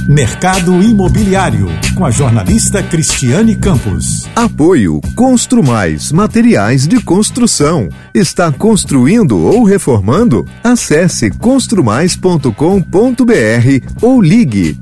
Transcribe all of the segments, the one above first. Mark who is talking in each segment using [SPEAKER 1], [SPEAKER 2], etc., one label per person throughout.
[SPEAKER 1] Mercado Imobiliário, com a jornalista Cristiane Campos.
[SPEAKER 2] Apoio Construmais Materiais de Construção. Está construindo ou reformando? Acesse construmais.com.br ou ligue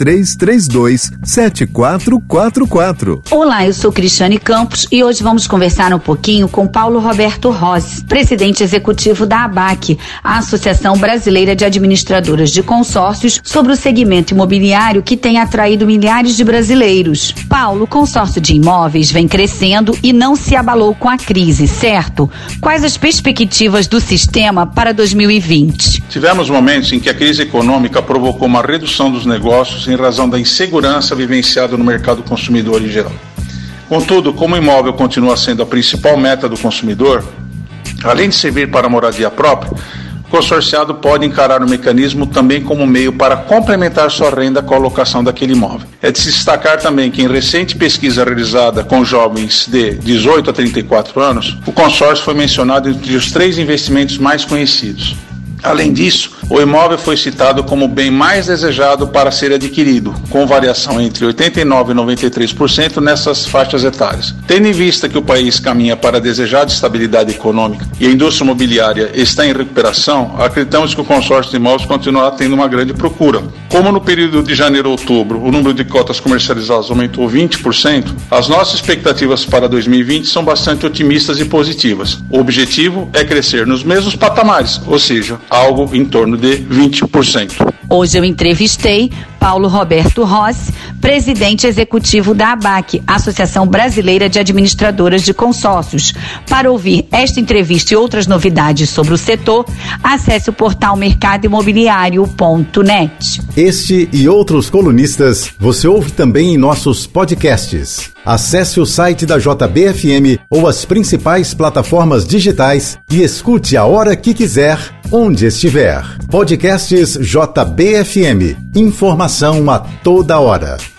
[SPEAKER 2] 3332-7444.
[SPEAKER 3] Olá, eu sou Cristiane Campos e hoje vamos conversar um pouquinho com Paulo Roberto Rossi, presidente executivo da ABAC, a Associação Brasileira de Administradoras de Consórcios, sobre o segmento imobiliário que tem atraído milhares de brasileiros. Paulo, o consórcio de imóveis vem crescendo e não se abalou com a crise, certo? Quais as perspectivas do sistema para 2020?
[SPEAKER 4] Tivemos momentos em que a crise econômica provocou uma redução dos negócios em razão da insegurança vivenciada no mercado consumidor em geral. Contudo, como o imóvel continua sendo a principal meta do consumidor, além de servir para a moradia própria, o consorciado pode encarar o mecanismo também como meio para complementar sua renda com a locação daquele imóvel. É de se destacar também que em recente pesquisa realizada com jovens de 18 a 34 anos, o consórcio foi mencionado entre os 3 investimentos mais conhecidos. Além disso, o imóvel foi citado como o bem mais desejado para ser adquirido, com variação entre 89% e 93% nessas faixas etárias. Tendo em vista que o país caminha para a desejada estabilidade econômica e a indústria imobiliária está em recuperação, acreditamos que o consórcio de imóveis continuará tendo uma grande procura. Como no período de janeiro a outubro o número de cotas comercializadas aumentou 20%, as nossas expectativas para 2020 são bastante otimistas e positivas. O objetivo é crescer nos mesmos patamares, ou seja, algo em torno de 20%.
[SPEAKER 3] Hoje eu entrevistei Paulo Roberto Rossi, presidente executivo da ABAC, Associação Brasileira de Administradoras de Consórcios. Para ouvir esta entrevista e outras novidades sobre o setor, acesse o portal mercadoimobiliario.net.
[SPEAKER 1] Este e outros colunistas você ouve também em nossos podcasts. Acesse o site da JBFM ou as principais plataformas digitais e escute a hora que quiser, onde estiver. Podcasts JBFM. Informação a toda hora.